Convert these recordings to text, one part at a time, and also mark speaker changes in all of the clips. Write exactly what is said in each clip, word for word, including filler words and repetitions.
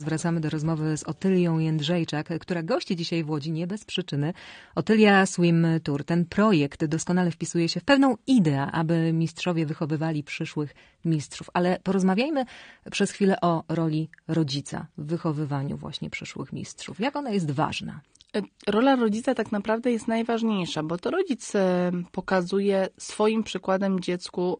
Speaker 1: Wracamy do rozmowy z Otylią Jędrzejczak, która gości dzisiaj w Łodzi nie bez przyczyny. Otylia Swim Tour. Ten projekt doskonale wpisuje się w pewną ideę, aby mistrzowie wychowywali przyszłych mistrzów. Ale porozmawiajmy przez chwilę o roli rodzica w wychowywaniu właśnie przyszłych mistrzów. Jak ona jest ważna?
Speaker 2: Rola rodzica tak naprawdę jest najważniejsza, bo to rodzic pokazuje swoim przykładem dziecku,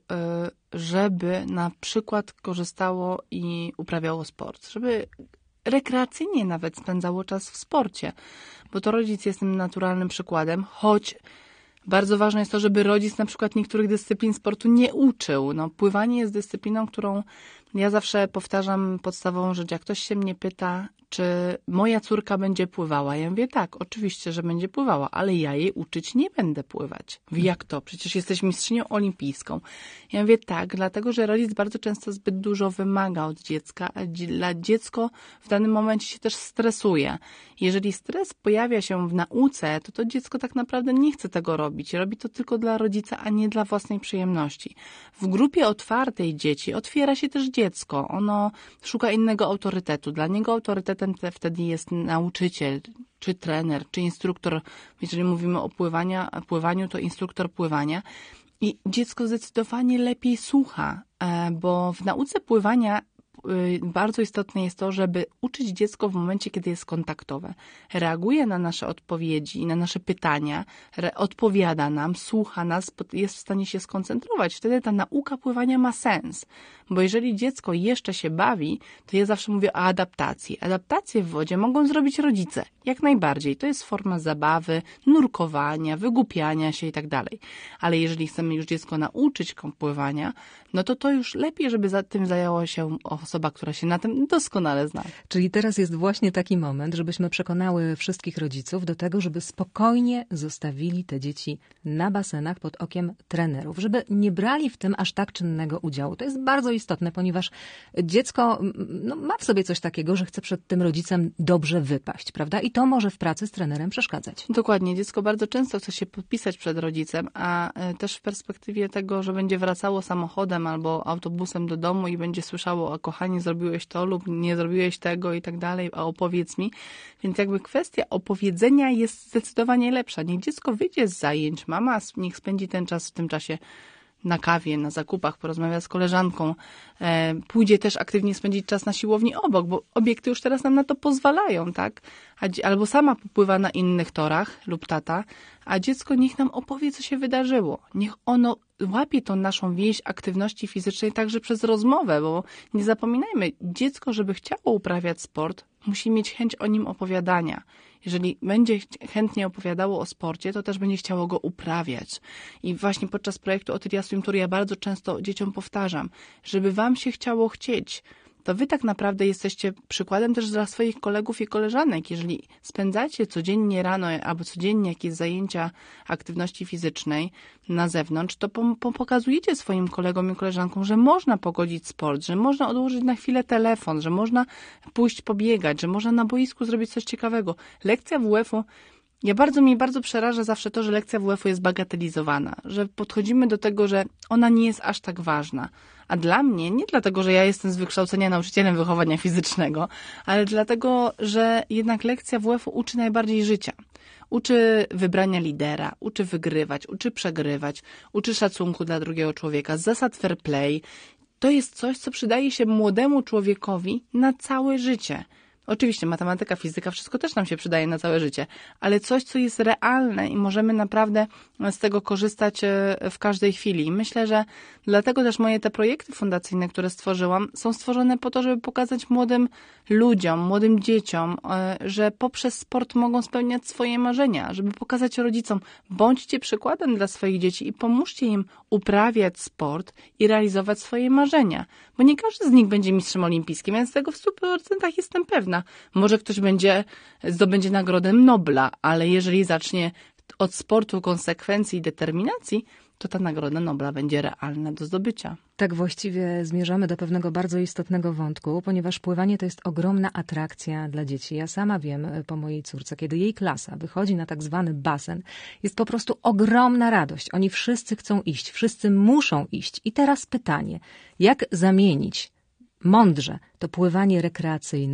Speaker 2: żeby na przykład korzystało i uprawiało sport, żeby rekreacyjnie nawet spędzało czas w sporcie, bo to rodzic jest tym naturalnym przykładem, choć bardzo ważne jest to, żeby rodzic na przykład niektórych dyscyplin sportu nie uczył. No, pływanie jest dyscypliną, którą ja zawsze powtarzam podstawową rzecz. Jak ktoś się mnie pyta, czy moja córka będzie pływała? Ja mówię, tak, oczywiście, że będzie pływała, ale ja jej uczyć nie będę pływać. Mówi, jak to? Przecież jesteś mistrzynią olimpijską. Ja mówię, tak, dlatego, że rodzic bardzo często zbyt dużo wymaga od dziecka, a dla dziecko w danym momencie się też stresuje. Jeżeli stres pojawia się w nauce, to to dziecko tak naprawdę nie chce tego robić. Robi to tylko dla rodzica, a nie dla własnej przyjemności. W grupie otwartej dzieci otwiera się też dziecko. Ono szuka innego autorytetu. Dla niego autorytetem wtedy jest nauczyciel, czy trener, czy instruktor. Jeżeli mówimy o pływania, pływaniu, to instruktor pływania. I dziecko zdecydowanie lepiej słucha, bo w nauce pływania bardzo istotne jest to, żeby uczyć dziecko w momencie, kiedy jest kontaktowe. Reaguje na nasze odpowiedzi i na nasze pytania, odpowiada nam, słucha nas, jest w stanie się skoncentrować. Wtedy ta nauka pływania ma sens. Bo jeżeli dziecko jeszcze się bawi, to ja zawsze mówię o adaptacji. Adaptacje w wodzie mogą zrobić rodzice. Jak najbardziej. To jest forma zabawy, nurkowania, wygłupiania się i tak dalej. Ale jeżeli chcemy już dziecko nauczyć pływania, no to to już lepiej, żeby za tym zajęła się osoba, która się na tym doskonale zna.
Speaker 1: Czyli teraz jest właśnie taki moment, żebyśmy przekonały wszystkich rodziców do tego, żeby spokojnie zostawili te dzieci na basenach pod okiem trenerów, żeby nie brali w tym aż tak czynnego udziału. To jest bardzo istotne, ponieważ dziecko no, ma w sobie coś takiego, że chce przed tym rodzicem dobrze wypaść, prawda? I to może w pracy z trenerem przeszkadzać.
Speaker 2: Dokładnie. Dziecko bardzo często chce się podpisać przed rodzicem, a też w perspektywie tego, że będzie wracało samochodem albo autobusem do domu i będzie słyszało, a kochanie, zrobiłeś to lub nie zrobiłeś tego i tak dalej, a opowiedz mi. Więc jakby kwestia opowiedzenia jest zdecydowanie lepsza. Niech dziecko wyjdzie z zajęć, mama niech spędzi ten czas w tym czasie na kawie, na zakupach, porozmawia z koleżanką, e, pójdzie też aktywnie spędzić czas na siłowni obok, bo obiekty już teraz nam na to pozwalają, tak? A, albo sama popływa na innych torach lub tata, a dziecko niech nam opowie, co się wydarzyło. Niech ono łapie tą naszą więź aktywności fizycznej także przez rozmowę, bo nie zapominajmy, dziecko, żeby chciało uprawiać sport, musi mieć chęć o nim opowiadania. Jeżeli będzie chętnie opowiadało o sporcie, to też będzie chciało go uprawiać. I właśnie podczas projektu Otylia Swim Tour ja bardzo często dzieciom powtarzam, żeby wam się chciało chcieć, to wy tak naprawdę jesteście przykładem też dla swoich kolegów i koleżanek. Jeżeli spędzacie codziennie rano albo codziennie jakieś zajęcia aktywności fizycznej na zewnątrz, to po, po pokazujecie swoim kolegom i koleżankom, że można pogodzić sport, że można odłożyć na chwilę telefon, że można pójść pobiegać, że można na boisku zrobić coś ciekawego. Lekcja W F-u, ja bardzo mnie bardzo przeraża zawsze to, że lekcja W F-u jest bagatelizowana, że podchodzimy do tego, że ona nie jest aż tak ważna. A dla mnie, nie dlatego, że ja jestem z wykształcenia nauczycielem wychowania fizycznego, ale dlatego, że jednak lekcja W F-u uczy najbardziej życia. Uczy wybrania lidera, uczy wygrywać, uczy przegrywać, uczy szacunku dla drugiego człowieka, zasad fair play. To jest coś, co przydaje się młodemu człowiekowi na całe życie. Oczywiście matematyka, fizyka, wszystko też nam się przydaje na całe życie, ale coś, co jest realne i możemy naprawdę z tego korzystać w każdej chwili. I myślę, że dlatego też moje te projekty fundacyjne, które stworzyłam, są stworzone po to, żeby pokazać młodym ludziom, młodym dzieciom, że poprzez sport mogą spełniać swoje marzenia, żeby pokazać rodzicom, bądźcie przykładem dla swoich dzieci i pomóżcie im uprawiać sport i realizować swoje marzenia. Bo nie każdy z nich będzie mistrzem olimpijskim, więc tego w stu procentach jestem pewna. Może ktoś będzie, zdobędzie nagrodę Nobla, ale jeżeli zacznie od sportu, konsekwencji i determinacji, to ta nagroda Nobla będzie realna do zdobycia.
Speaker 1: Tak właściwie zmierzamy do pewnego bardzo istotnego wątku, ponieważ pływanie to jest ogromna atrakcja dla dzieci. Ja sama wiem po mojej córce, kiedy jej klasa wychodzi na tak zwany basen, jest po prostu ogromna radość. Oni wszyscy chcą iść, wszyscy muszą iść. I teraz pytanie, jak zamienić mądrze to pływanie rekreacyjne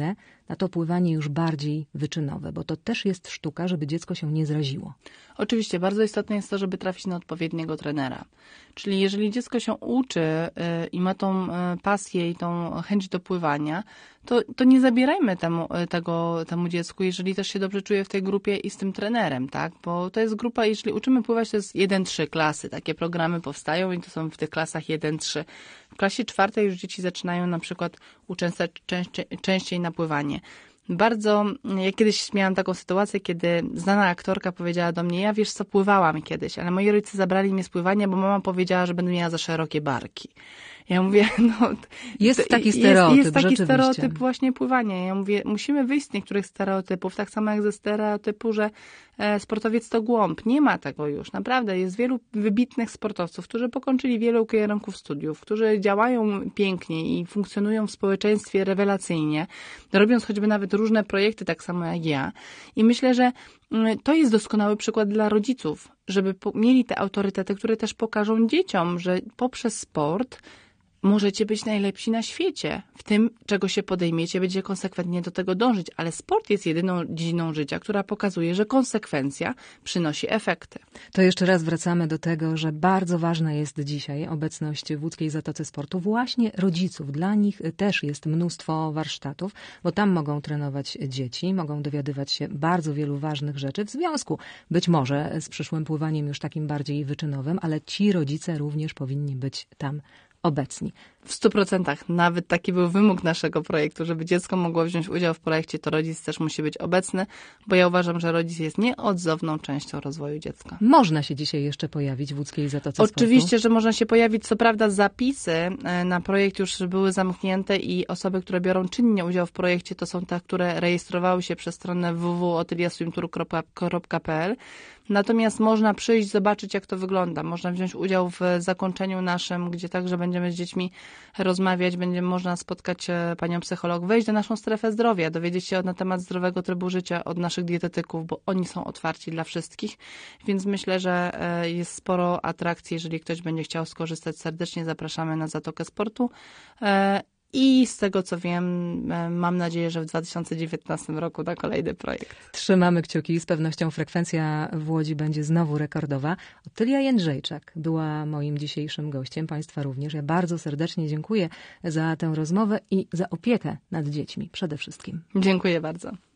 Speaker 1: na to pływanie już bardziej wyczynowe, bo to też jest sztuka, żeby dziecko się nie zraziło.
Speaker 2: Oczywiście, bardzo istotne jest to, żeby trafić na odpowiedniego trenera. Czyli jeżeli dziecko się uczy i ma tą pasję i tą chęć do pływania, to, to nie zabierajmy temu, tego, temu dziecku, jeżeli też się dobrze czuje w tej grupie i z tym trenerem, tak? Bo to jest grupa, jeżeli uczymy pływać, to jest jeden trzy klasy. Takie programy powstają i to są w tych klasach jeden trzy. W klasie czwartej już dzieci zaczynają na przykład uczęszczać częściej, częściej na pływanie. Bardzo, ja kiedyś miałam taką sytuację, kiedy znana aktorka powiedziała do mnie, ja wiesz co, pływałam kiedyś, ale moi rodzice zabrali mnie z pływania, bo mama powiedziała, że będę miała za szerokie barki. Ja mówię, no...
Speaker 1: Jest taki stereotyp,
Speaker 2: Jest, jest taki
Speaker 1: rzeczywiście.
Speaker 2: stereotyp właśnie pływania. Ja mówię, musimy wyjść z niektórych stereotypów, tak samo jak ze stereotypu, że e, sportowiec to głąb. Nie ma tego już. Naprawdę jest wielu wybitnych sportowców, którzy pokończyli wielu kierunków studiów, którzy działają pięknie i funkcjonują w społeczeństwie rewelacyjnie, robiąc choćby nawet różne projekty, tak samo jak ja. I myślę, że to jest doskonały przykład dla rodziców, żeby mieli te autorytety, które też pokażą dzieciom, że poprzez sport możecie być najlepsi na świecie. W tym, czego się podejmiecie, będzie konsekwentnie do tego dążyć. Ale sport jest jedyną dziedziną życia, która pokazuje, że konsekwencja przynosi efekty.
Speaker 1: To jeszcze raz wracamy do tego, że bardzo ważna jest dzisiaj obecność w Łódzkiej Zatoce Sportu właśnie rodziców. Dla nich też jest mnóstwo warsztatów, bo tam mogą trenować dzieci, mogą dowiadywać się bardzo wielu ważnych rzeczy w związku być może z przyszłym pływaniem już takim bardziej wyczynowym, ale ci rodzice również powinni być tam obecni.
Speaker 2: W stu procentach. Nawet taki był wymóg naszego projektu, żeby dziecko mogło wziąć udział w projekcie, to rodzic też musi być obecny, bo ja uważam, że rodzic jest nieodzowną częścią rozwoju dziecka.
Speaker 1: Można się dzisiaj jeszcze pojawić w Łódzkiej Zatoce
Speaker 2: Oczywiście,
Speaker 1: Sportu.
Speaker 2: że można się pojawić. Co prawda zapisy na projekt już były zamknięte i osoby, które biorą czynnie udział w projekcie, to są te, które rejestrowały się przez stronę w w w kropka atelier swimtour kropka p l. Natomiast można przyjść, zobaczyć, jak to wygląda. Można wziąć udział w zakończeniu naszym, gdzie także będziemy z dziećmi rozmawiać, będzie można spotkać panią psycholog, wejść do naszą strefę zdrowia, dowiedzieć się na temat zdrowego trybu życia od naszych dietetyków, bo oni są otwarci dla wszystkich, więc myślę, że jest sporo atrakcji. Jeżeli ktoś będzie chciał skorzystać, serdecznie zapraszamy na Zatokę Sportu. I z tego, co wiem, mam nadzieję, że w dwa tysiące dziewiętnastym roku na kolejny projekt.
Speaker 1: Trzymamy kciuki. Z pewnością frekwencja w Łodzi będzie znowu rekordowa. Otylia Jędrzejczak była moim dzisiejszym gościem. Państwa również. Ja bardzo serdecznie dziękuję za tę rozmowę i za opiekę nad dziećmi przede wszystkim.
Speaker 2: Dziękuję bardzo.